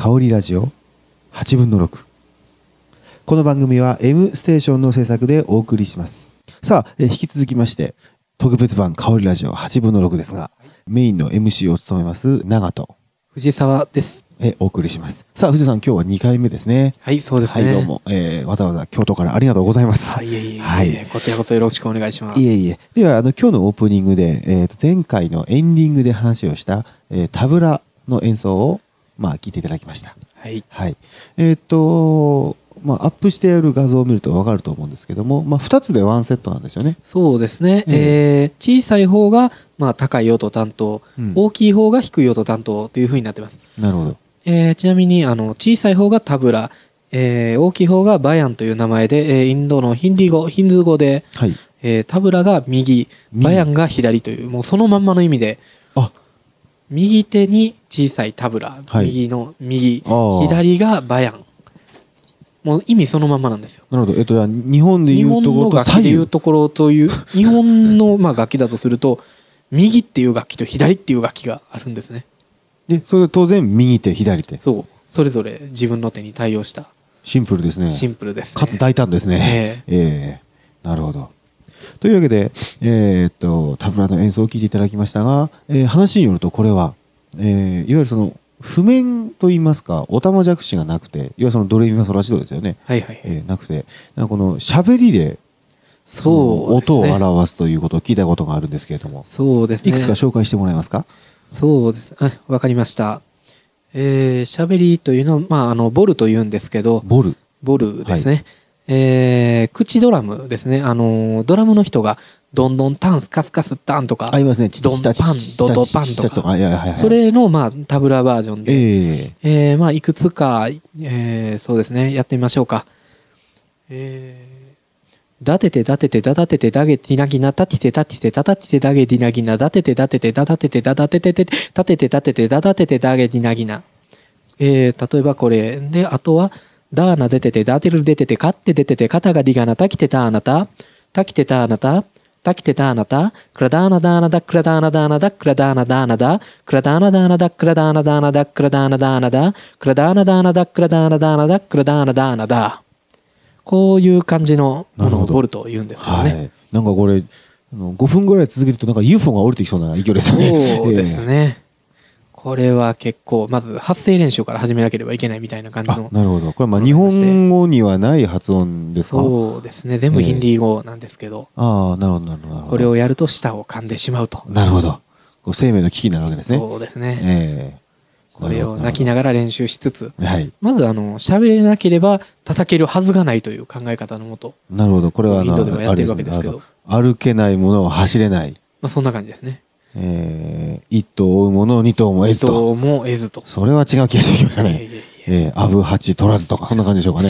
香りラジオ8分の6。この番組は M ステーションの制作でお送りします。さあ、引き続きまして特別版香りラジオ8分の6ですが、メインの MC を務めます長戸藤沢です。 お送りします。さあ藤沢さん、今日は2回目ですね。 はい、そうですね。 はい、どうも、わざわざ京都からありがとうございます。 いえいえ、はい、こちらこそよろしくお願いします。 いえいえ。では今日のオープニングで、前回のエンディングで話をした、タブラの演奏を聞いていただきました。 はい。 はい。アップしてある画像を見ると分かると思うんですけども、2つでワンセットなんですよね。 そうですね。小さい方が高い音担当、大きい方が低い音担当というふうになってます。 なるほど。 ちなみに小さい方がタブラ、大きい方がバヤンという名前で、インドのヒンズー語で、はい、タブラが右、バヤンが左という、もうそのまんまの意味で、右手に小さいタブラ、はい、右の右、左がバヤン。もう意味そのままなんですよ。 なるほど。日本でいうところと楽器でいうところという日本の楽器だとすると、右っていう楽器と左っていう楽器があるんですね。 で、それは当然右手左手。 そう、それぞれ自分の手に対応した。 シンプルですね。 シンプルですね。 かつ大胆ですね。なるほど。というわけで、タブラの演奏を聴いていただきましたが、話によるとこれは、いわゆるその譜面といいますか、オタマジャクシがなくて、いわゆるそのドレミファソラシドですよね。 はいはい。 なくて、この喋りで、音を表すということを聞いたことがあるんですけれども、 そうですね。 いくつか紹介してもらえますか？ そうです。わかりました。喋りというのは、ボルと言うんですけど、ボルですね。はい、口ドラムですね。ドラムの人がどんどんタンスカスカスタンとか、 ありますね。 ドンパンドドパンとか、それのタブラバージョンで、いくつか、そうですね、やってみましょうか。だててだててだだててだげてなぎなたててたててだだててだげてなぎなだててだててだだててだだてててたててだててだだててだげてなぎな。例えばこれで、あとはダーナ出ててダテル出ててカッテ出ててカタがリガナタキテターナタタキテターナタタキテターナタクラダーナダーナダクラダーナダーナダクラダーナダーナダクラダーナダーナダクラダーナダーナダクラダーナダーナダクラダーナダーナダクラダーナダーナダクラダーナダーナダ。こういう感じのものをボルと言うんですよね。はい、 なんかこれ5分ぐらい続けるとUFO が降りてきそうな勢いですね。 そうですね。これは結構まず発声練習から始めなければいけないみたいな感じの。 なるほど。これは日本語にはない発音ですか？ そうですね。全部ヒンディー語なんですけど。 なるほどなるほど。 これをやると舌を噛んでしまうと。 なるほど。生命の危機になるわけですね。 そうですね。これを泣きながら練習しつつ、まず喋れなければ叩けるはずがないという考え方のもと。 なるほど。これはインドでもやってるわけですけど。 歩けないものは走れない。 そんな感じですね。 一頭追うものを二頭も得ずと。 二頭も得ずと。 それは違う気がしてきましたね。アブハチ取らずとか、そんな感じでしょうかね。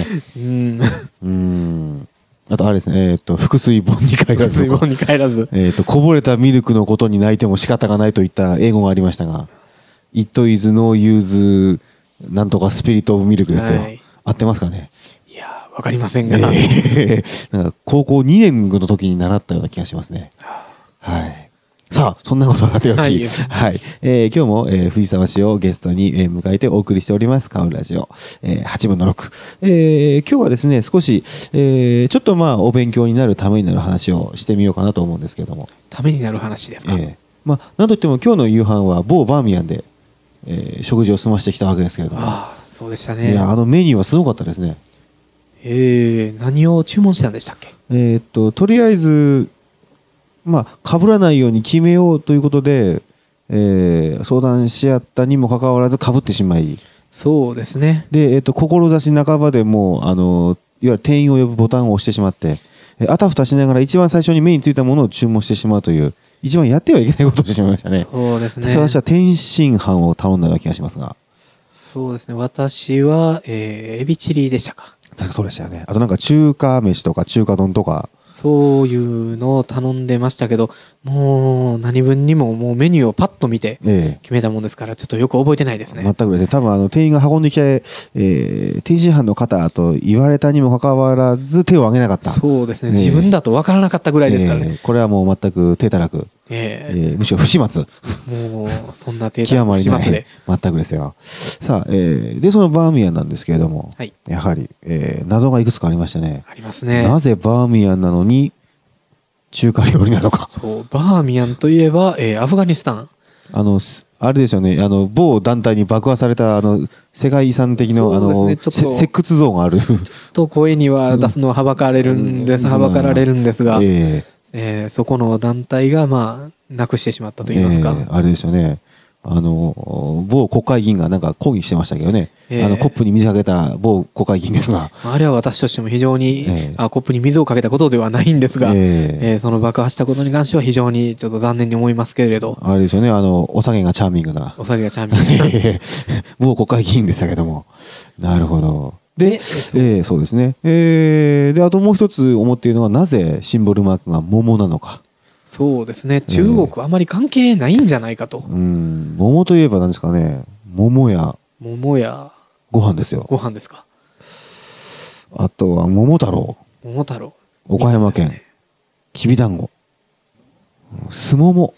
あとあれですね、腹水盆に帰らず。 腹水盆に帰らず。 こぼれたミルクのことに泣いても仕方がないといった英語がありましたが、It is no use なんとかスピリットオブミルクですよ。合ってますかね？ いや、わかりませんが。 なんか高校2年の時に習ったような気がしますね。はい。さあ、そんなことはさておき、はい。今日も、藤沢市をゲストに、迎えてお送りしております、カウラジオ、8分の6。今日はですね、少し、ちょっとお勉強になるためになる話をしてみようかなと思うんですけれども。 ためになる話ですか？ なんといっても今日の夕飯は某バーミヤンで、食事を済ましてきたわけですけれども。 そうでしたね。 いや、メニューはすごかったですね。 何を注文したんでしたっけ？ とりあえず、被らないように決めようということで、相談し合ったにもかかわらず被ってしまい。 そうですね。 で、志半ばでもう、いわゆる店員を呼ぶボタンを押してしまって、あたふたしながら一番最初に目についたものを注文してしまうという、一番やってはいけないことをしてしまいましたね。 そうですね。 私は天津飯を頼んだような気がしますが。 そうですね。私は、エビチリでしたか。 確かそうでしたよね。あとなんか中華飯とか中華丼とか。 そういうのを頼んでましたけど、もう何分にももうメニューをパッと見て決めたもんですから、ちょっとよく覚えてないですね。 全くですね。多分店員が運んできて、天津飯の方と言われたにもかかわらず手を挙げなかった。 そうですね。自分だと分からなかったぐらいですからね。 これはもう全く手たらく。 むしろ不始末。 もうそんな程度極まりない。 不始末で。 全くですよ。さあ、でそのバーミヤンなんですけれども、 はい。 やはり、謎がいくつかありましてね。 ありますね。 なぜバーミヤンなのに中華料理なのか。 そう、バーミヤンといえば、アフガニスタン。 あれですよね、某団体に爆破された世界遺産的のそうですねちょっと石窟像がある。 と声には出すのははばかられるんです、はばかられるんですが、そこの団体がまあなくしてしまったと言いますか、 あれですよね、某国会議員がなんか抗議してましたけどね、コップに水かけた某国会議員ですが、 あれは私としても非常に、コップに水をかけたことではないんですが、その爆破したことに関しては非常にちょっと残念に思いますけれど、 あれですよね、お下げがチャーミングな、 お酒がチャーミング某国会議員でしたけども、なるほど。で、そうですね。で、あともう一つ思っているのは、なぜシンボルマークが桃なのか。 そうですね、中国あまり関係ないんじゃないかと。 桃といえば何ですかね、桃やご飯ですよ。 ご飯ですか。 あとは桃太郎、岡山県、きびだんご、すもも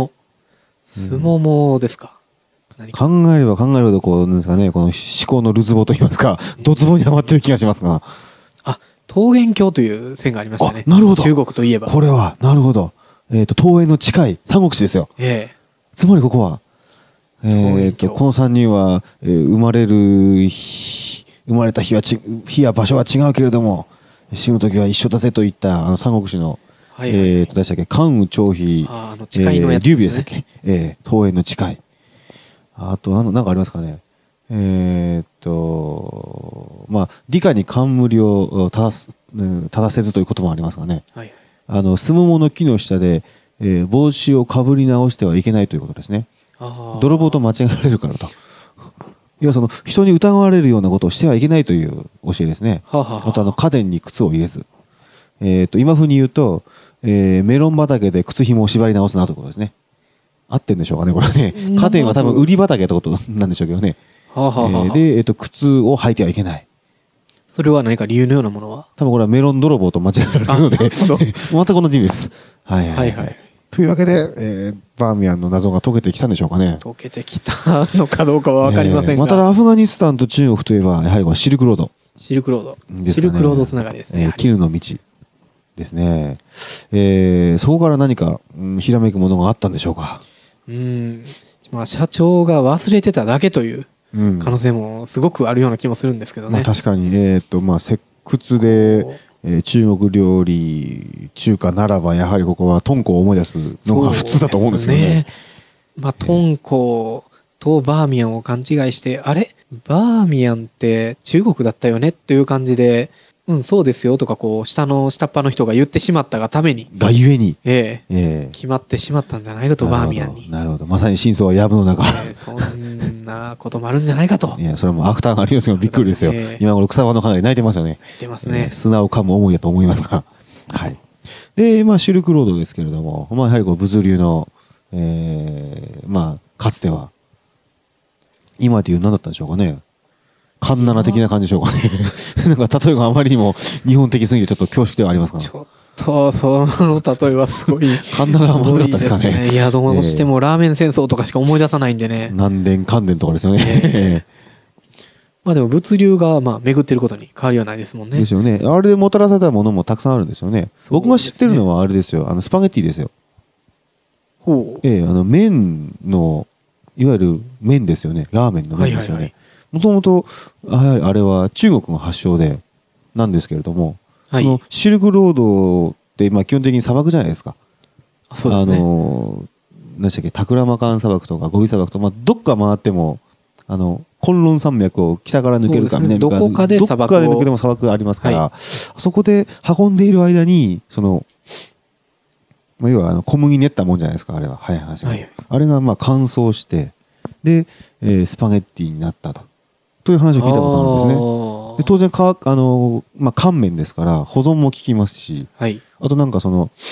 ですか。 考えれば考えるほどこうなんですかね、この思考のるつぼといいますか、ドツボにはまってる気がしますが、 桃源郷という線がありましたね。 なるほど。 中国といえば。 これはなるほど。桃園の近い三国志ですよ。つまりここは、この3人は、生まれた日や場所は違うけれども死ぬ時は一緒だぜといった三国志の、何でしたっけ、関羽張飛、 誓いのやつ劉備でしたっけ、桃園の誓い。あとなんかありますかね。まあ理科に冠を正せずということもありますがね。スモモの木の下で、帽子をかぶり直してはいけないということですね。泥棒と間違えられるからと。いや、その人に疑われるようなことをしてはいけないという教えですね。あと家電に靴を入れず。今風に言うと、メロン畑で靴紐を縛り直すなということですね。合ってんでしょうかね、これね。家電は多分売り畑ってことなんでしょうけどね。で、靴を履いてはいけない。 それは何か理由のようなものは？ 多分これはメロン泥棒と間違えられるので、またこの字です。というわけで、バーミヤンの謎が解けてきたんでしょうかね。 解けてきたのかどうかは分かりませんが。 ただアフガニスタンと中国といえば、やはりこのシルクロード。 シルクロードつながりですね。 絹の道ですね。そこから何か、ひらめくものがあったんでしょうか。 まあ社長が忘れてただけという可能性もすごくあるような気もするんですけどね。 確かに、まあ石窟で、中国料理中華ならばやはりここは敦煌を思い出すのが普通だと思うんですけどね。 まあ敦煌とバーミヤンを勘違いして、あれバーミヤンって中国だったよねっていう感じで、そうですよとかこう下っ端の人が言ってしまったがためにゆえに決まってしまったんじゃないかと、バーミヤンに。 なるほど。まさに真相は藪の中。 そんなこともあるんじゃないかと。 いや、それもアフターがありますよ。びっくりですよ。今頃草場のかなり泣いてますよね。 泣いてますね。 砂を噛む思いだと思いますが。はい。で、まあシルクロードですけれども、まあやはりこう物流の、まあかつては今でいう何だったんでしょうかね。カンナナ的な感じでしょうかね。なんか例えがあまりにも日本的すぎてちょっと恐縮ではありますが。 ちょっとその例えはすごい。 カンナナはまずかったですかね。 いや、どうしてもラーメン戦争とかしか思い出さないんでね。 南伝関伝とかですよね。 まあでも物流がまあ巡ってることに変わりはないですもんね。 ですよね。あれでもたらされたものもたくさんあるんですよね。僕が知ってるのはあれですよ。スパゲッティですよ。麺のいわゆる麺ですよね。ラーメンの麺ですよね。もともとあれは中国の発祥でなんですけれども、そのシルクロードって基本的に砂漠じゃないですか。 そうですね。 何でしたっけ、タクラマカン砂漠とかゴビ砂漠とか、どっか回ってもコンロン山脈を北から抜けるか南から、 どこかで抜けても砂漠がありますから、そこで運んでいる間に要は小麦練ったもんじゃないですか、あれは。早い話が。あれが乾燥してで、スパゲッティになったという話を聞いたことあるんですね。で当然乾麺ですから保存も効きますし、あとなんか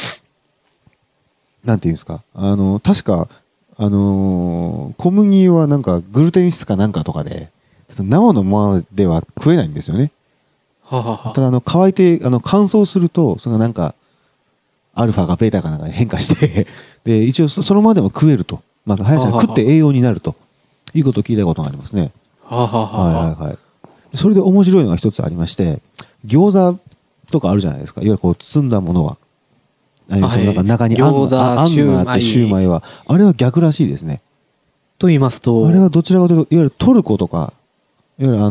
なんていうんですか、確か小麦はなんかグルテン質かなんかとかで生のままでは食えないんですよね。ただ乾いて乾燥するとなんかアルファがベータかなんかに変化してで一応そのままでも食えると、まあ、林さん食って栄養になるということを聞いたことがありますね。 はあ、はあはあ、 はいはいはい。それで面白いのが一つありまして、餃子とかあるじゃないですか。いわゆるこう包んだものは。そのなんか中にあん餃子があってシューマイはあれは逆らしいですね。 と言いますと、 あれはどちらかというといわゆるトルコとかいわゆる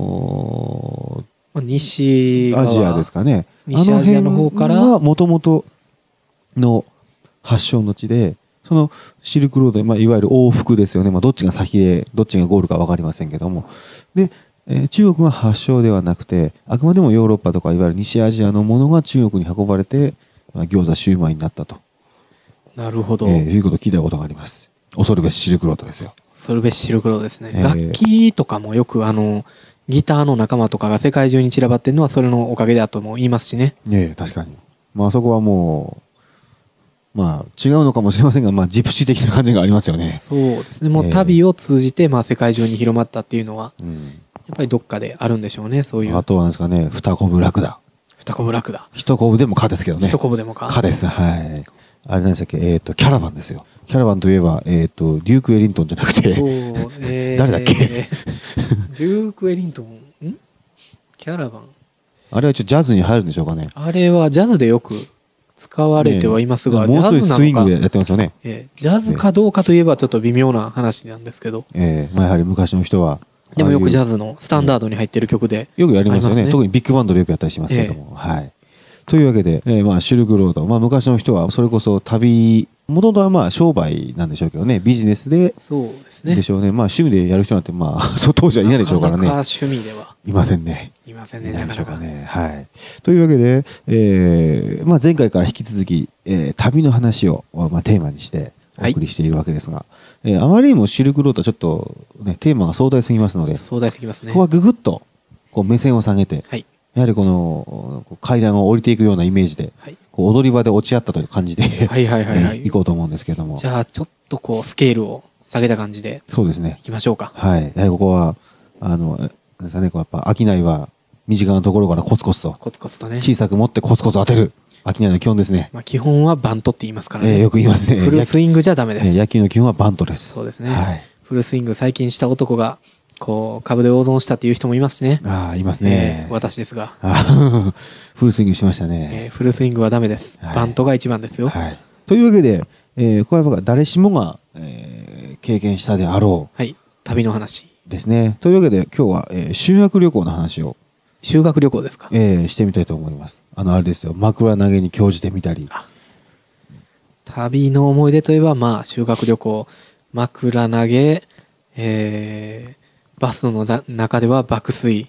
西アジアですかね。 西アジアの方からはもともとの発祥の地で、そのシルクロード、まあ、いわゆる往復ですよね。まあ、どっちが先でどっちがゴールか分かりませんけども。で、中国が発祥ではなくて、あくまでもヨーロッパとかいわゆる西アジアのものが中国に運ばれて、まあ、餃子シューマイになったと。 なるほど。 いうことを聞いたことがあります。恐るべしシルクロードですよ。 恐るべしシルクロードですね。楽器とかもよくギターの仲間とかが世界中に散らばってるのはそれのおかげだとも言いますしね。 確かに。まあそこはもう、まあ違うのかもしれませんが、まあジプシー的な感じがありますよね。 そうですね。もう旅を通じて、まあ世界中に広まったっていうのは、やっぱりどっかであるんでしょうね、そういう。 あとはなんですかね、二コブラクダ。 二コブラクダ。 一コブでも蚊ですけどね。 一コブでも蚊。 蚊です。はい。あれ何でしたっけ、キャラバンですよ。キャラバンといえば、デューク・エリントンじゃなくて、誰だっけデューク・エリントン、キャラバン。 あれはちょっとジャズに入るんでしょうかね。 あれはジャズでよく使われてはいますが、 もう少しスイングでやってますよね。 ジャズかどうかといえばちょっと微妙な話なんですけど。 まあやはり昔の人は。 でもよくジャズのスタンダードに入ってる曲で、 よくやりますよね。特にビッグバンドでよくやったりしますけども。はい。というわけで、まあシルクロード、まあ昔の人はそれこそ旅、もともとはまあ商売なんでしょうけどね、ビジネスで、 そうですね。 でしょうね。まあ趣味でやる人なんてまあ、そう当時はいないでしょうからね。 なかなか趣味では。 いませんね。 いませんね、なかなかね。はい。というわけで、まあ前回から引き続き、旅の話を、まあ、テーマにしてお送りしているわけですが、あまりにもシルクロードはちょっと、ね、テーマが壮大すぎますので、 壮大すぎますね。 ここはぐぐっとこう目線を下げて、 はい、 やはりこの階段を降りていくようなイメージで、はい、こう踊り場で落ち合ったという感じで行こうと思うんですけれども。 じゃあちょっとこうスケールを下げた感じで、そうですね。行きましょうか。 はい。やはりここはなんですかね、こうやっぱ商いは身近なところからコツコツと、 ね、 小さく持ってコツコツ当てる。商いの基本ですね。 まあ基本はバントって言いますからね。 よく言いますね。 フルスイングじゃダメです。 野球の基本はバントです。 そうですね。はい、フルスイング最近した男がこう株で大損したっていう人もいますしね。 ああ、いますね。 私ですが。 フルスイングしましたね。 フルスイングはダメです。バントが一番ですよ。 はい。というわけで、これは誰しもが、経験したであろう。 はい。旅の話。 ですね。というわけで今日は、修学旅行の話を。 修学旅行ですか。 してみたいと思います。あれですよ。枕投げに興じてみたり。 旅の思い出といえば、まあ、修学旅行、枕投げ、バスの中では爆睡。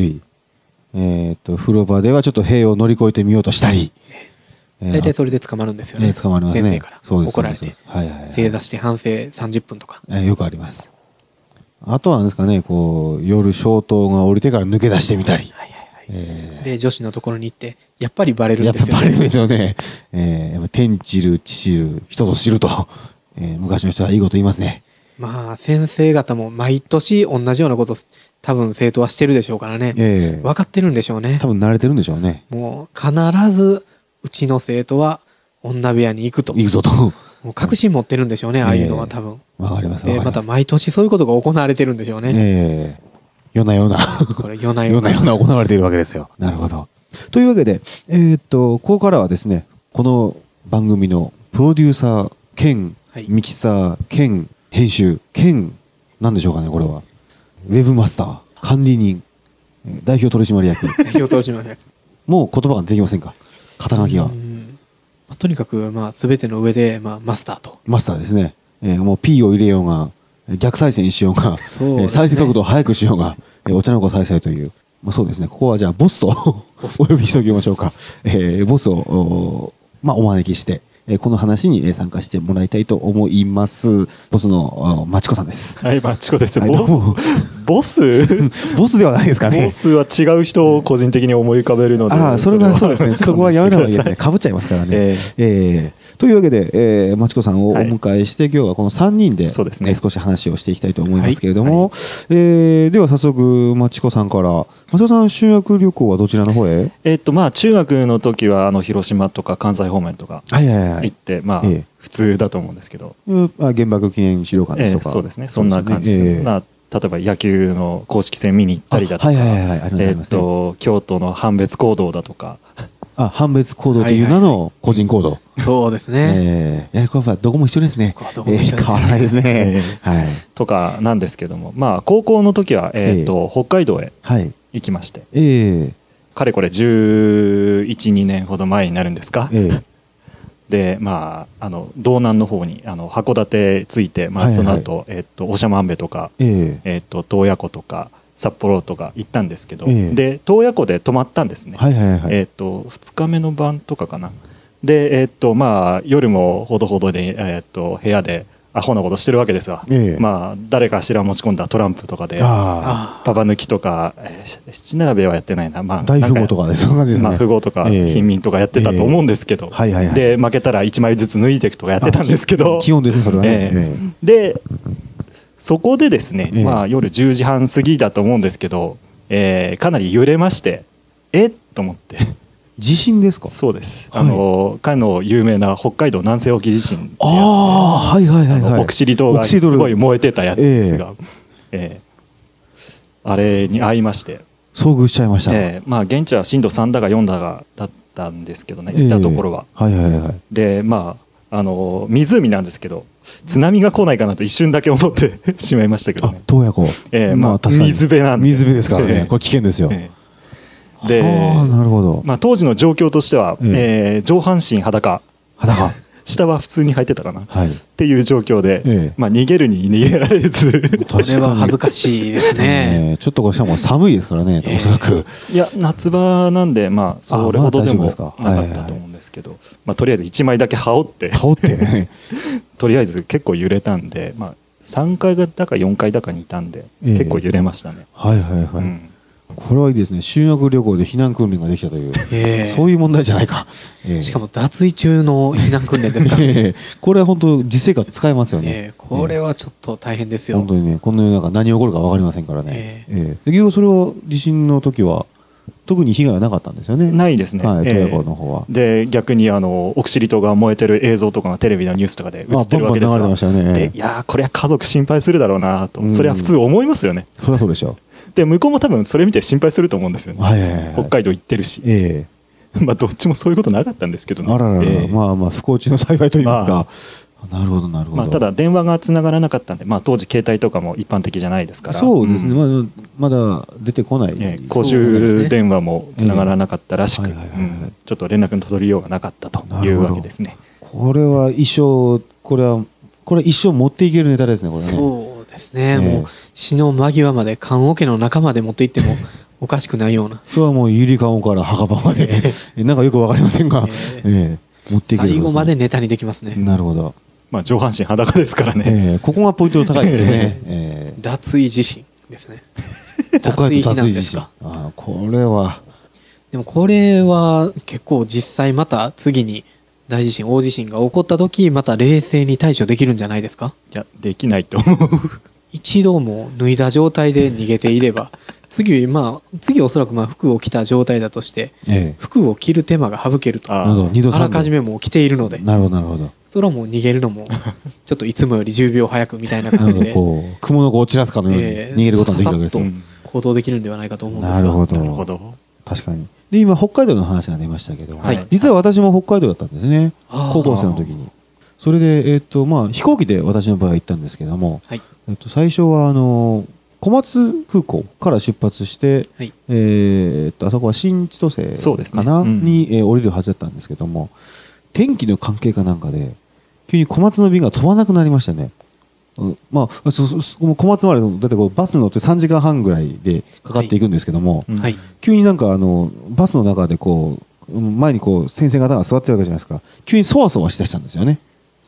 風呂場ではちょっと塀を乗り越えてみようとしたり。 大体それで捕まるんですよね。 捕まりますね。 先生から怒られて。正座して反省30分とか。 よくあります。あとはなんですかね、こう、夜消灯が降りてから抜け出してみたり。 で、女子のところに行って、やっぱりバレるんですよね。 やっぱバレるんですよね。天知る、地知る、人と知ると、昔の人はいいこと言いますね。 まあ、先生方も毎年同じようなこと多分生徒はしてるでしょうからね。分かってるんでしょうね。 多分慣れてるんでしょうね。 もう必ずうちの生徒は女部屋に行くと。 行くぞと。 もう確信持ってるんでしょうね、ああいうのは多分。 わかります。 で、また毎年そういうことが行われてるんでしょうね。 夜な夜な。 これ夜な夜な行われているわけですよ。なるほど。というわけで、ここからはですね、この番組のプロデューサー兼ミキサー兼編集兼なんでしょうかね、これは。ウェブマスター、管理人、代表取締役。 代表取締役。 もう言葉が出てきませんか、肩書きは。 とにかく、まあ、全ての上で、まあ、マスターと。 マスターですね。もう P を入れようが、逆再生しようが、再生速度を速くしようが、お茶の子再生という。まあそうですね。ここはじゃあボスとお呼びしておきましょうか。ボスを、まあお招きして、この話に参加してもらいたいと思います。ボスのマチコさんです。 はい、マチコです。 ボスボスではないですかね。 ボスは違う人を個人的に思い浮かべるので、 それはそうですね。ちょっとここはやめた方がいいですね。かぶっちゃいますからね。というわけで、まちこさんをお迎えして、今日はこの3人でそうですね、 少し話をしていきたいと思いますけれども、では早速まちこさんから、まちこさん修学旅行はどちらの方へ？ まあ中学の時は広島とか関西方面とか行って、まあ普通だと思うんですけど、 原爆記念資料館ですとか、 そうですね、そんな感じで、まあ例えば野球の公式戦見に行ったりだとか、京都の判別講堂だとか、 判別講堂という名の個人講堂、 そうですね、 やはりこれはどこも一緒ですね。変わらないですね。 とかなんですけども、まあ高校の時は北海道へ行きまして、かれこれ11、2年ほど前になるんですか。でまあ道南の方に函館着いて、まあその後長万部とか洞爺湖とか札幌とか行ったんですけど、で洞爺湖で泊まったんですね。2日目の晩とかかな。でまあ夜もほどほどで部屋でアホなことしてるわけですわ。まあ誰かしら持ち込んだトランプとかでパパ抜きとか七並べはやってないな、まあ大富豪とかでそんな感じですね。 富豪とか貧民とかやってたと思うんですけど、で負けたら1枚ずつ抜いていくとかやってたんですけど、 基本ですねそれはね。 でそこでですね、まあ夜10時半過ぎだと思うんですけど、かなり揺れまして、と思って。 地震ですか？ そうです。かの有名な北海道南西沖地震ってやつで、奥尻島がすごい燃えてたやつですが、あれに遭いまして遭遇しちゃいました。 まあ現地は震度3だか4だったんですけどね、行ったところは。でまあ湖なんですけど、津波が来ないかなと一瞬だけ思ってしまいましたけどね。 洞爺湖。 まあ水辺なんで。 水辺ですからね。これ危険ですよ。 で、 なるほど。 まあ当時の状況としては、上半身裸。下は普通に履いてたかな、っていう状況で、まあ逃げるに逃げられず、 これは恥ずかしいですね。 ちょっとこれしかも寒いですからね、おそらく。 いや夏場なんで、まあそれほどでもなかったと思うんですけど、まあとりあえず1枚だけ羽織ってとりあえず結構揺れたんで、まあ3階だか4階だかにいたんで、結構揺れましたね。 これはいいですね。修学旅行で避難訓練ができたという、そういう問題じゃないか。 しかも脱衣中の避難訓練ですから、 これは本当実生活使えますよね。 これはちょっと大変ですよ。 本当にね、この世の中何起こるか分かりませんからね。結局それを地震の時は特に被害はなかったんですよね。 ないですね。 洞爺湖の方は。 で逆に奥尻島が燃えてる映像とかがテレビのニュースとかで映ってるわけですが、でいやこれは家族心配するだろうなと、それは普通思いますよね。 そりゃそうでしょう。 で向こうも多分それ見て心配すると思うんですよね。北海道行ってるし、まあどっちもそういうことなかったんですけどね。 まあまあ不幸中の幸いといいますか。なるほどなるほど。 まあただ電話がつながらなかったんで、まあ当時携帯とかも一般的じゃないですから。 そうですね。まだ出てこない。 公衆電話もつながらなかったらしく、ちょっと連絡の取りようがなかったというわけですね。 これは一生これ一生持っていけるネタですねこれね。 そうですね。もう死の間際まで棺桶の中まで持って行ってもおかしくないような。 それはもうゆりかごから墓場までなんかよくわかりませんが、持っていける。 最後までネタにできますね。 なるほど。 まあ上半身裸ですからね。 ここがポイント高いですよね。 脱衣地震ですね。 脱衣避難ですか。これは。 でもこれは結構実際また次に大地震大地震が起こった時また冷静に対処できるんじゃないですか。 いやできないと思う。 一度も脱いだ状態で逃げていれば次おそらく服を着た状態だとして、服を着る手間が省けると。あらかじめもう着ているので。 なるほどなるほど。 それはもう逃げるのもちょっといつもより10秒早くみたいな感じで雲の子を散らすかのように逃げることができるわけですよ。 行動できるんではないかと思うんですが。 なるほど。確かに。で今北海道の話が出ましたけど、実は私も北海道だったんですね。高校生の時に。それでまあ飛行機で私の場合は行ったんですけども、最初は小松空港から出発して、あそこは新千歳かな、に降りるはずだったんですけども、天気の関係かなんかで急に小松の便が飛ばなくなりましたね。まあ小松までだってバス乗って3時間半ぐらいでかかっていくんですけども、急になんかバスの中で前に先生方が座ってるわけじゃないですか。急にそわそわしだしたんですよね。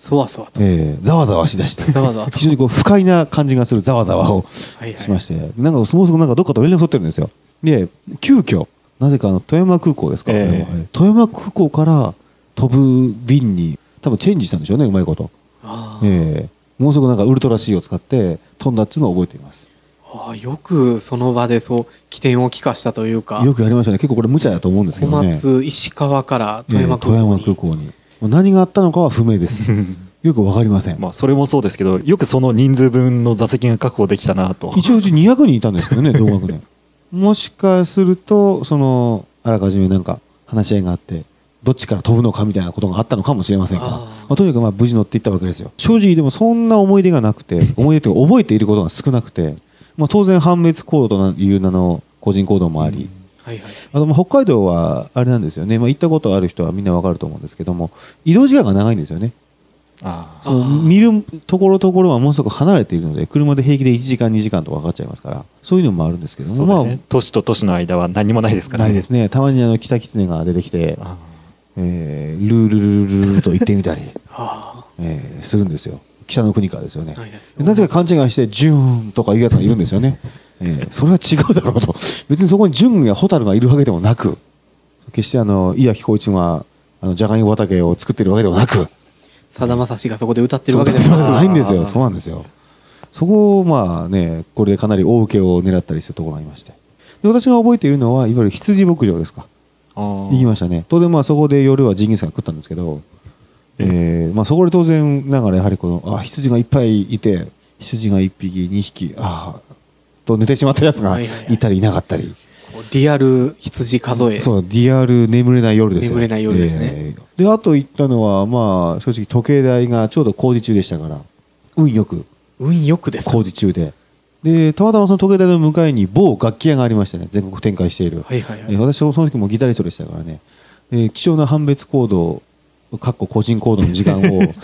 そわそわと、 ざわざわしだしてざわざわと非常にこう不快な感じがするざわざわをしまして、なんかそもそもなんかどっかと連絡取ってるんですよ。で急遽なぜか富山空港ですか、富山空港から飛ぶ便に多分チェンジしたんでしょうね、うまいこと。もうすぐなんかウルトラ C を使って飛んだっていうのを覚えています。 よくその場でそう起点を利かしたというか、 よくやりましたね。結構これ無茶だと思うんですけどね。 小松石川から富山空港に、 何があったのかは不明ですよくわかりません。 まあそれもそうですけど、よくその人数分の座席が確保できたなと。 一応うち200人いたんですけどね同学年もしかするとそのあらかじめなんか話し合いがあってどっちから飛ぶのかみたいなことがあったのかもしれませんが、とにかく無事乗っていったわけですよ。正直でもそんな思い出がなくて、思い出というか覚えていることが少なくて、当然判別行動という名の個人行動もあり、あと北海道はあれなんですよね、行ったことある人はみんなわかると思うんですけども、移動時間が長いんですよね。その見るところはものすごく離れているので、車で平気で1時間2時間とかかかっちゃいますから、そういうのもあるんですけども、 都市と都市の間は何もないですからね。 ないですね。たまにキタキツネが出てきて、ルールルルルルと言ってみたりするんですよ。北の国からですよね。なぜか勘違いしてジューンとかいうやつがいるんですよね。それは違うだろうと。別にそこにジュンやホタルがいるわけでもなく、決して伊谷彦一はジャガイモ畑を作っているわけでもなく、 さだまさしがそこで歌ってるわけでもないんですよ。そうなんですよ。そこをこれでかなり大受けを狙ったりするところがありまして、で私が覚えているのはいわゆる羊牧場ですか。行きましたね。当然そこで夜はジンギスカン食ったんですけど、そこで当然ながらやはり羊がいっぱいいて、羊が1匹2匹と寝てしまったやつがいたりいなかったり、 リアル羊数え、 そうリアル眠れない夜ですよ。 眠れない夜ですね。 であと行ったのは正直時計台がちょうど工事中でしたから、運よくです工事中で。たまたまその時計台の向かいに某楽器屋がありましたね。全国展開している。私その時もギタリストでしたからね、貴重な判別行動個人行動の時間を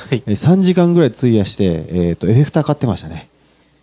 3時間ぐらい費やしてエフェクター買ってましたね。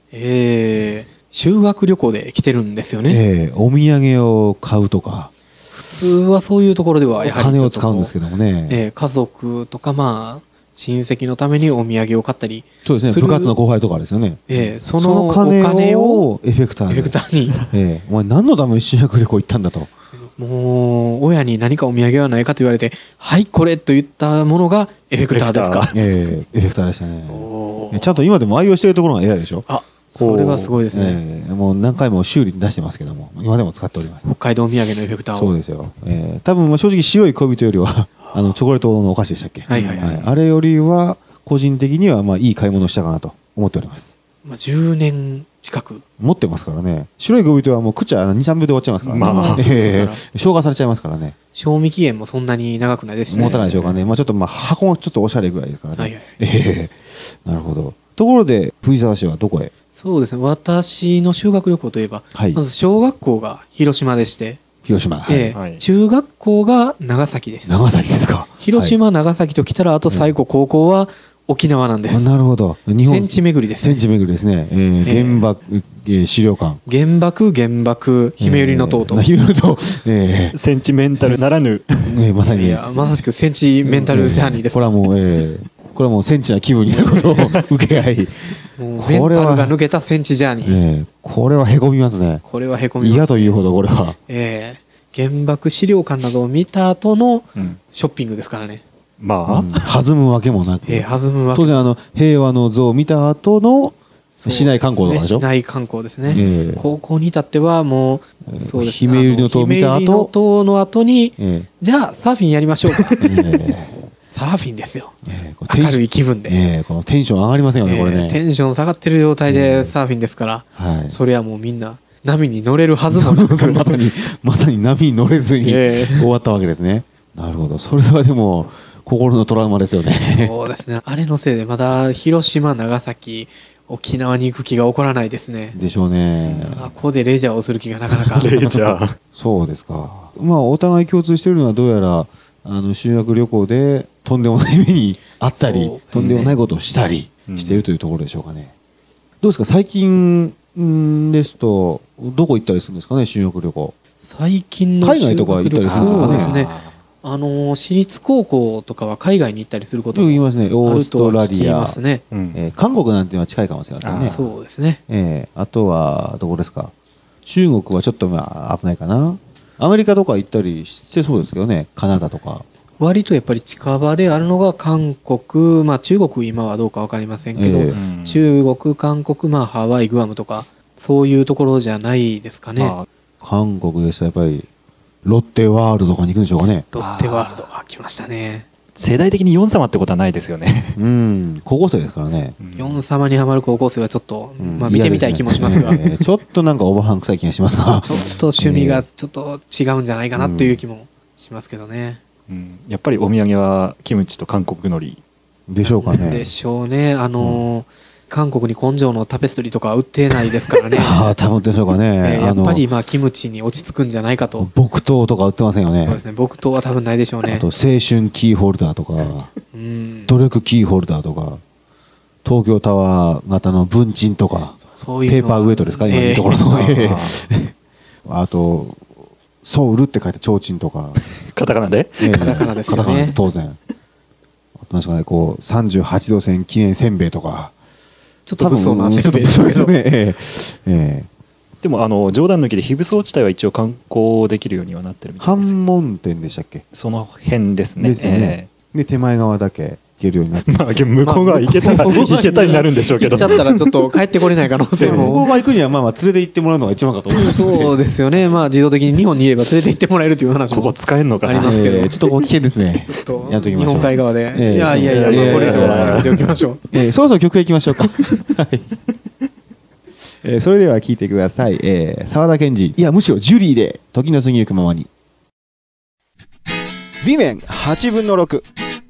修学旅行で来てるんですよね。 お土産を買うとか、 普通はそういうところではやはり金を使うんですけどもね、 家族とか親戚のためにお土産を買ったり、 そうですね、部活の後輩とかですよね。 そのお金をエフェクターにお前何のために修学旅行行ったんだと。 もう親に何かお土産はないかと言われて、はいこれと言ったものがエフェクターですか。 エフェクターでしたね。ちゃんと今でも愛用しているところが偉いでしょ。 それはすごいですね。 もう何回も修理に出してますけども、今でも使っております。 北海道土産のエフェクターを。 そうですよ。多分正直白い恋人よりはチョコレートのお菓子でしたっけ、あれよりは個人的にはいい買い物をしたかなと思っております。 10年近く持ってますからね。白い恋人はもう口は 2,3 秒で終わっちゃいますからね。消化されちゃいますからね。 賞味期限もそんなに長くないですしね。 持たないでしょうかね。ちょっと箱がちょっとおしゃれぐらいですからね。なるほど。ところで藤沢市はどこへ？ そうですね、私の修学旅行といえば、まず小学校が広島でして、 広島、 中学校が長崎でした。 長崎ですか。 広島、長崎と来たら、あと最後高校は沖縄なんです。 なるほど。 戦地巡りですね。 戦地巡りですね。原爆資料館。 原爆ひめゆりの塔と。 ひめゆりの塔。 センチメンタルならぬ。 まさしくセンチメンタルジャーニーです。 これはもうセンチな気分になることを受け合い。 メンタルが抜けたセンチジャーニー。 これはへこみますね。 これはへこみます。 嫌というほどこれは。 原爆資料館などを見た後のショッピングですからね。 弾むわけもなく。当然平和の像を見た後の市内観光とかでしょ。 市内観光ですね。高校に至ってはもうそうです。 ひめゆりの塔を見た後。 ひめゆりの塔の後にじゃあサーフィンやりましょうか。サーフィンですよ。明るい気分で。 このテンション上がりませんよね、これね。 テンション下がってる状態でサーフィンですから、それはもうみんな波に乗れるはずもなくまさに波に乗れずに終わったわけですね。なるほど。それはでも心のトラウマですよね。 そうですね。あれのせいでまだ広島、長崎、沖縄に行く気が起こらないですね。 でしょうね。 ここでレジャーをする気がなかなか。 レジャー。 そうですか。お互い共通しているのはどうやら修学旅行でとんでもない目にあったり、とんでもないことをしたりしているというところでしょうかね。どうですか、最近ですとどこ行ったりするんですかね、修学旅行。 最近の海外とか行ったりするんですかね。 そうですね。 私立高校とかは海外に行ったりすることも言いますね。オーストラリア、 ますね。 韓国なんていうのは近いかもしれないね。 そうですね。 あとはどこですか。中国はちょっと危ないかな。アメリカとか行ったりしてそうですけどね。カナダとか。 割とやっぱり近場であるのが韓国、中国今はどうか分かりませんけど、中国、韓国、ハワイ、グアムとかそういうところじゃないですかね。 韓国ですとやっぱりロッテワールドとかに行くんでしょうかね。 ロッテワールド来ましたね。 世代的にヨン様ってことはないですよね。 高校生ですからね。 ヨン様にハマる高校生はちょっと、見てみたい気もしますが、 ちょっとなんかオーバーハン臭い気がしますが、 ちょっと趣味がちょっと違うんじゃないかなっていう気もしますけどね。 やっぱりお土産はキムチと韓国海苔でしょうかね。 でしょうね。韓国に根性のタペストリーとかは売ってないですからね。 多分でしょうかね。 やっぱりキムチに落ち着くんじゃないかと。 木刀とか売ってませんよね。 そうですね。木刀は多分ないでしょうね。 あと青春キーホルダーとか、努力キーホルダーとか、東京タワー型の文鎮とか、 そういうペーパーウェイトですか、今のところの。あとソウルって書いて提灯とか。 カタカナで？ カタカナですよね。 カタカナです当然。あとなんですかね、こう38度線記念せんべいとか。 ちょっと物騒なせんべいですね。 でも冗談抜きで非武装地帯は一応観光できるようにはなってるみたいです。 半門店でしたっけ？ その辺ですね。 ですよね。で手前側だけ行けるようになって。 向こう側行けたになるんでしょうけど。 行っちゃったらちょっと帰ってこれない可能性も。 向こう側行くには連れて行ってもらうのが一番かと思います。 そうですよね。自動的に日本にいれば連れて行ってもらえるという話も。 ここ使えるのかな。 ありますけど。 ちょっと危険ですね。 ちょっと日本海側で。いやこれ以上はやめておきましょう。そろそろ曲へ行きましょうか。それでは聴いてください。沢田研二、いやむしろジュリーで時の過ぎゆくままに。B面8分の6。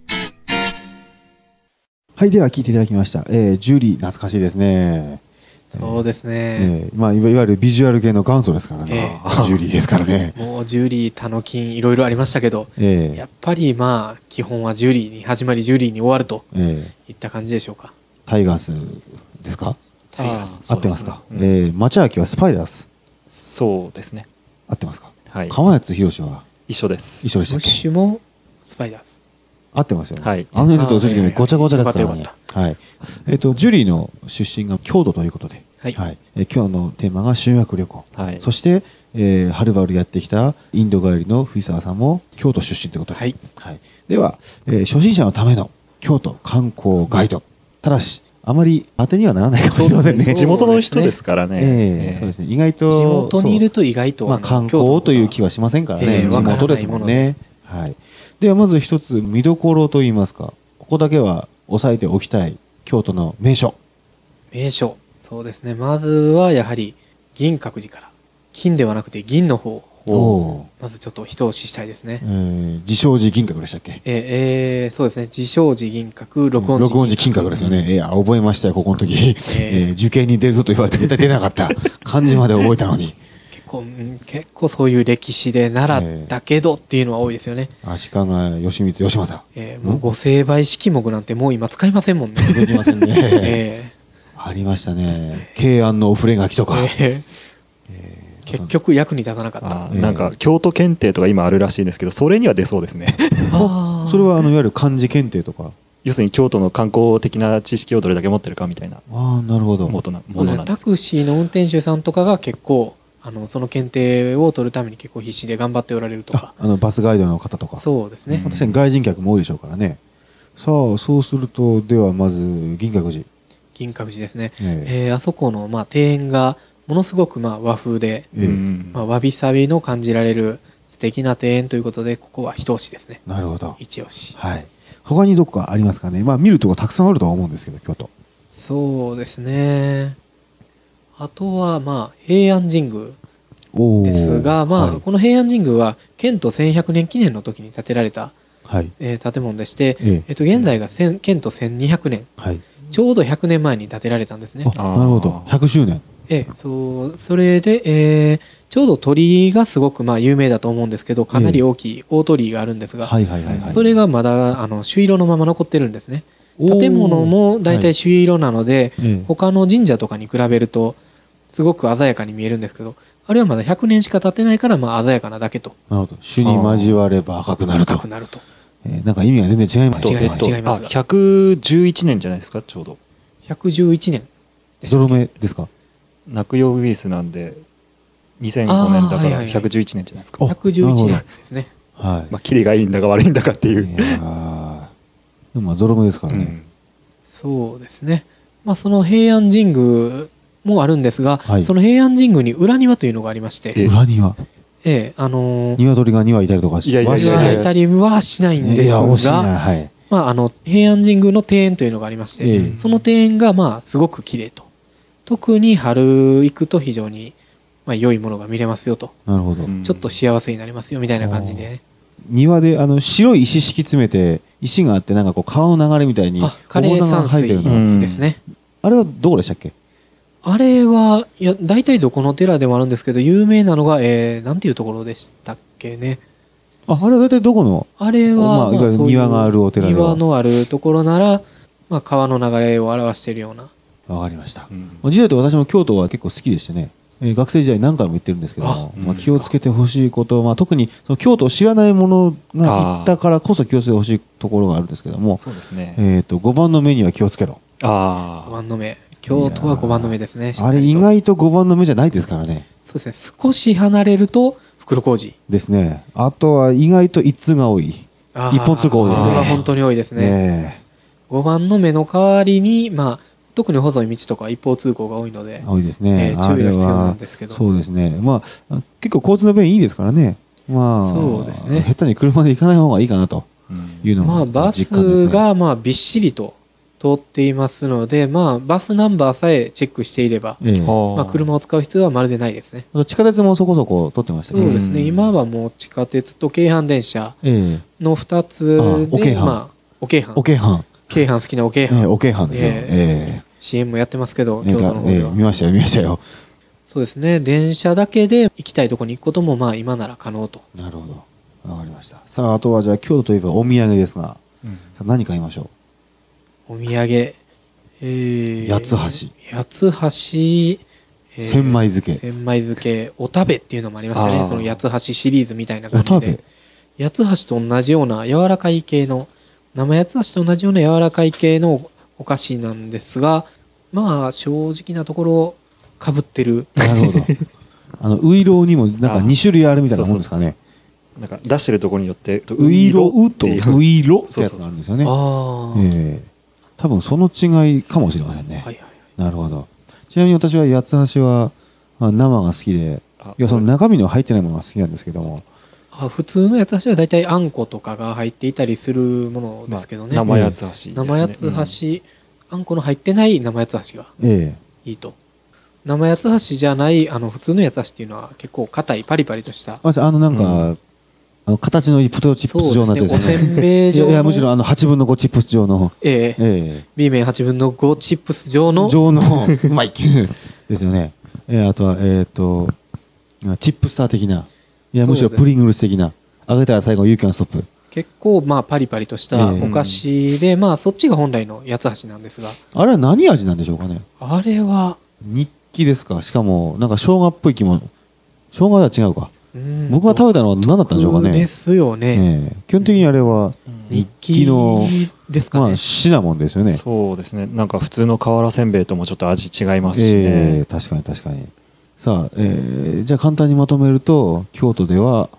はい、では聴いていただきました。ジュリー懐かしいですね。 そうですね。 いわゆるビジュアル系の元祖ですからね。ジュリーですからね。 もうジュリー、タノキンいろいろありましたけど、やっぱり基本はジュリーに始まりジュリーに終わるといった感じでしょうか。 タイガースですか？合ってますか？町明はスパイダース。 そうですね。 合ってますか？ はい。 釜谷宏は一緒です。 一緒でしたっけ？ ムッシュもスパイダース。 合ってますよね。 はい。 ちょっと正直ごちゃごちゃですからね。はい。ジュリーの出身が京都ということで、はい。今日のテーマが修学旅行。はい。そしてはるばるやってきたインド帰りの藤沢さんも京都出身ということで、はい。はい。では初心者のための京都観光ガイド。ただしあまり当てにはならないかもしれませんね。 地元の人ですからね。 そうですね。意外と地元にいると意外と観光という気はしませんからね。地元ですもんね。はい。ではまず一つ見どころといいますか、ここだけは押さえておきたい京都の名所。 そうですね。まずはやはり銀閣寺から、金ではなくて銀の方をまずちょっと一押ししたいですね。 自称寺銀閣でしたっけ？ そうですね。自称寺銀閣、録音寺金閣ですよね。覚えましたよ、ここの時。受験に出るぞと言われて絶対出なかった。漢字まで覚えたのに。 結構そういう歴史で習ったけどっていうのは多いですよね。 足利義満義政。 もう御成敗式目なんてもう今使いませんもんね。 できませんね。ありましたね。慶安のお触れ書きとか。 結局役に立たなかった。 なんか京都検定とか今あるらしいんですけど、それには出そうですね。 それはいわゆる漢字検定とか。 要するに京都の観光的な知識をどれだけ持ってるかみたいな。 なるほど。 タクシーの運転手さんとかが結構その検定を取るために結構必死で頑張っておられるとか。 バスガイドの方とか。 そうですね。 確かに外人客も多いでしょうからね。さあそうするとではまず銀閣寺。 銀閣寺ですね。あそこの庭園がものすごく和風で、わびさびの感じられる素敵な庭園ということで、ここは一押しですね。 なるほど。 一押し。 はい。他にどこかありますかね。見るとこたくさんあるとは思うんですけど、京都。 そうですね。あとは平安神宮ですが、この平安神宮は建都1100年記念の時に建てられた、建物でして、現在が建都1200年、ちょうど100年前に建てられたんですね。 なるほど。100周年。 それで、ちょうど鳥居がすごく有名だと思うんですけど、かなり大きい大鳥居があるんですが、それがまだ朱色のまま残ってるんですね。建物も大体朱色なので、他の神社とかに比べるとすごく鮮やかに見えるんですけど、あれはまだ100年しか経ってないから、まあ鮮やかなだけと。 なるほど。朱に交われば赤くなると。 赤くなると。 なんか意味が全然違います。 違いますが。 111年じゃないですか、ちょうど。 111年です。 ゾロ目ですか。 落葉ウイルスなんで、2005年だから111年じゃないですか。 111年ですね。 はい。 まあ、キリがいいんだか悪いんだかっていう。 でもまあゾロ目ですからね。 そうですね。まあその平安神宮もあるんですが、その平安神宮に裏庭というのがありまして。 裏庭。 鶏が2羽いたりとかいたりはしないんですが、まあ平安神宮の庭園というのがありまして、その庭園がまあすごく綺麗と。特に春行くと非常にまあ良いものが見れますよと。 なるほど。 ちょっと幸せになりますよみたいな感じで。 庭で白い石敷き詰めて石があってなんかこう川の流れみたいに枯れ山水ですね。 あれはどこでしたっけ？ あれはいや大体どこの寺でもあるんですけど、有名なのがなんていうところでしたっけね。 あれは大体どこの？ あれはまあ庭があるお寺では。 庭のあるところなら、まあ川の流れを表しているような。 わかりました。実は私も京都は結構好きでしてね。学生時代何回も言ってるんですけども、まあ、気をつけてほしいこと、まあ、特にその京都を知らない者が行ったからこそ気をつけてほしいところがあるんですけども、 そうですね。 5番の目には気をつけろ。 5番の目。京都は5番の目ですね。 あれ意外と5番の目じゃないですからね。 そうですね。少し離れると袋小路ですね。あとは意外と一通が多い。一本通行多いですね。 それは本当に多いですね。5番の目の代わりに、まあ特に細い道とか一方通行が多いので、 多いですね。 注意が必要なんですけど。 そうですね。まあ結構交通の便いいですからね。まあそうですね。 下手に車で行かない方がいいかなというのが実感ですね。 まあバスがまあびっしりと通っていますので、まあバスナンバーさえチェックしていれば、まあ車を使う必要はまるでないですね。 地下鉄もそこそこ通ってましたね。 そうですね。今はもう地下鉄と京阪電車の2つで、まあ京阪好きなお京阪ですよ。 CM もやってますけど、京都の方では。 見ましたよ。 そうですね。電車だけで行きたいところに行くことも、まあ今なら可能と。 なるほど。わかりました。さあ、あとはじゃあ京都といえばお土産ですが、何買いましょう。お土産。 八つ橋。 千枚漬け。お食べっていうのもありましたね。その八つ橋シリーズみたいな感じで。八つ橋と同じような柔らかい系の、生八つ橋と同じような柔らかい系のお菓子なんですが、まあ正直なところかぶってる。 なるほど。ウイローにもなんか2種類あるみたいなもんですかね。 なんか出してるところによってウイローとウイロってやつがあるんですよね。多分その違いかもしれませんね。なるほど。ちなみに私は八つ橋は生が好きで、いやその中身の入ってないものが好きなんですけども。 普通の八つ橋はだいたいあんことかが入っていたりするものですけどね。 生八つ橋ですね。 生八つ橋、あんこの入ってない生八つ橋がいいと。生八つ橋じゃない普通の八つ橋っていうのは結構硬いパリパリとした。 なんか形のいいポテトチップス状のやつですね。 おせんべい状の。 いやむしろ8分の5チップス状の。 B 面8分の5チップス状の。 うまいですよね。あとはチップスター的な。いやむしろプリングルス的な。揚げたら最後ユーキャンストップ。 結構まあパリパリとしたお菓子で、まあそっちが本来の八つ橋なんですが。 あれは何味なんでしょうかね。 あれは日記ですか。しかもなんか生姜っぽい気も。生姜は違うか。僕が食べたのは何だったんでしょうかね。 ですよね。 基本的にあれは日記のですかね。 まあシナモンですよね。 そうですね。なんか普通の瓦せんべいともちょっと味違いますしね。 確かに。さあ、じゃあ簡単にまとめると京都では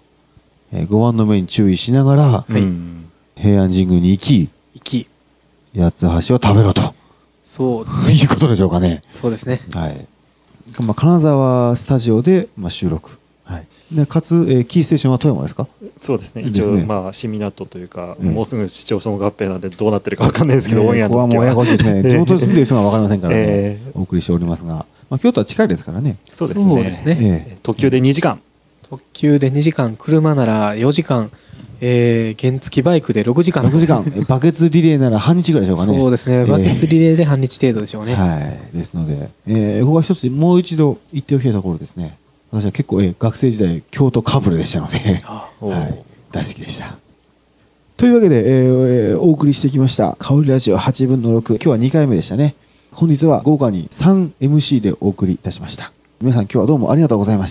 5番の目に注意しながら、平安神宮に行き八つ橋を食べろと。 そうですね。 いうことでしょうかね。 そうですね。 はい。金沢スタジオで収録。でかつ、キーステーションは富山ですか。 そうですね。一応まあ新港というか、もうすぐ市町村合併なんでどうなってるかわかんないですけど、オンエアの時はここはもうややこしいですね。地元に住んでる人はわかりませんからね。お送りしておりますが、京都は近いですからね。 そうですね。特急で2時間。 特急で2時間、車なら4時間、原付バイクで6時間。 バケツリレーなら半日ぐらいでしょうかね。 そうですね。バケツリレーで半日程度でしょうね。 はい。ですので、ここは一つもう一度行っておきたいところですね。私は結構、学生時代京都かぶれでしたので、大好きでした。というわけで、お送りしてきました香りラジオ8分の6、今日は2回目でしたね。本日は豪華に 3MC でお送りいたしました。 皆さん今日はどうもありがとうございました。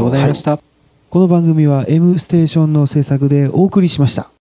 はい、こちらこそ。 ありがとうございました。 この番組は M ステーションの制作でお送りしました。